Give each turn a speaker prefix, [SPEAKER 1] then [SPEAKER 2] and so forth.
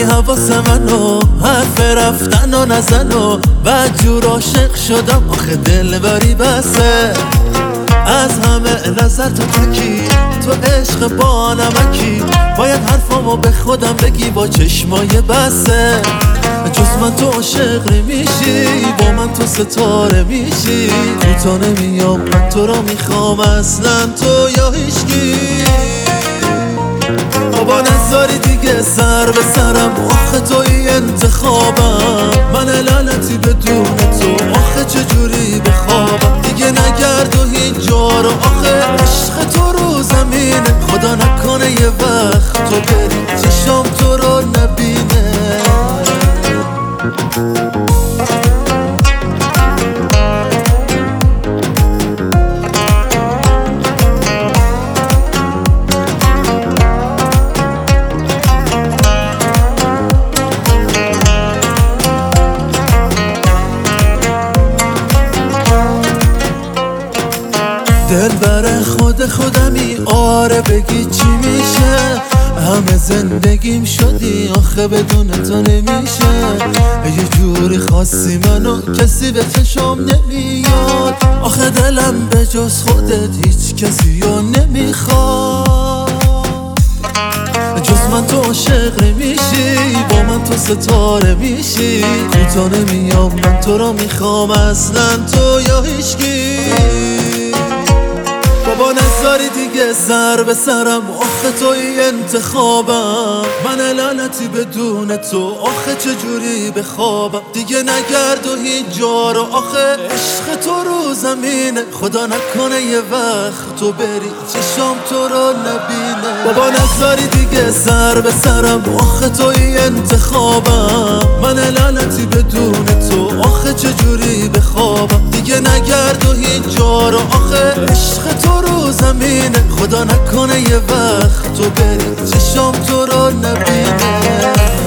[SPEAKER 1] حواس منو حرف رفتن و نزن و بعد جور عاشق شدم آخه دل بری بسه از همه نظر تو تکی تو عشق با نمکی باید حرفامو به خودم بگی با چشمای بسه جز من تو عاشق نمیشی با من تو ستاره میشی کوتا نمیام من تو رو میخوام اصلا تو یا هیچکی بابا نذاری دیگه سر به سرم آخه توی انتخابم من لعنتی بدون تو آخه چجوری بخوابم دیگه نگرد و هیچ جا رو آخه عشق تو رو زمینه خدا نکنه یه وقت تو بری چشام تو رو نبینه دل بر خودمی آره بگی چی میشه همه زندگیم شدی آخه بدون تو نمیشه یه جوری خاصی منو کسی به چشم نمیاد آخه دلم به جز خودت هیچ کسی رو نمیخواد جز من تو عاشق نمیشی با من تو ستاره میشی کوتا نمیام من تو رو میخوام اصلا تو یا هیچکی بابا نذاری دیگه سر به سرم آخه توی انتخابم من لعنتی بدون تو آخه چجوری بخوابم دیگه نگرد و هیچ جا رو آخه عشق تو رو زمینه خدا نکنه یه وقت تو بری چشام تو رو نبینه بابا نذاری دیگه سر به سرم آخه توی انتخابم من لعنتی بدون تو آخه چجوری بخوابم دیگه نگرد و هیچ جا رو آخه عشق تو رو زمینه خدا نکنه یه وقت تو بری چشام تو رو نبینه